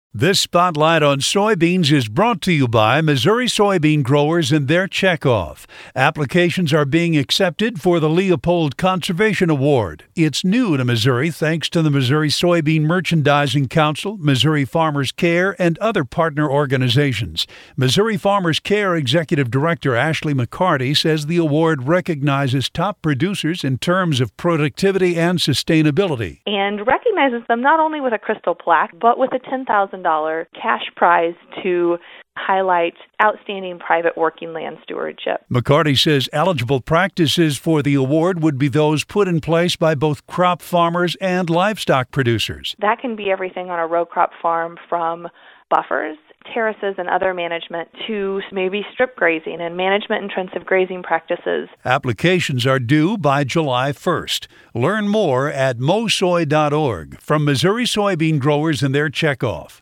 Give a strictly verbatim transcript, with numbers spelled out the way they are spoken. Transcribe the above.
This spotlight on soybeans is brought to you by Missouri soybean growers and their checkoff. Applications are being accepted for the Leopold Conservation Award. It's new to Missouri thanks to the Missouri Soybean Merchandising Council, Missouri Farmers Care, and other partner organizations. Missouri Farmers Care Executive Director Ashley McCarty says the award recognizes top producers in terms of productivity and sustainability. And recognizes them not only with a crystal plaque, but with a ten thousand dollars cash prize to highlight outstanding private working land stewardship. McCarty says eligible practices for the award would be those put in place by both crop farmers and livestock producers. That can be everything on a row crop farm, from buffers, terraces, and other management to maybe strip grazing and management intensive grazing practices. Applications are due by July first. Learn more at mosoy dot org from Missouri soybean growers and their checkoff.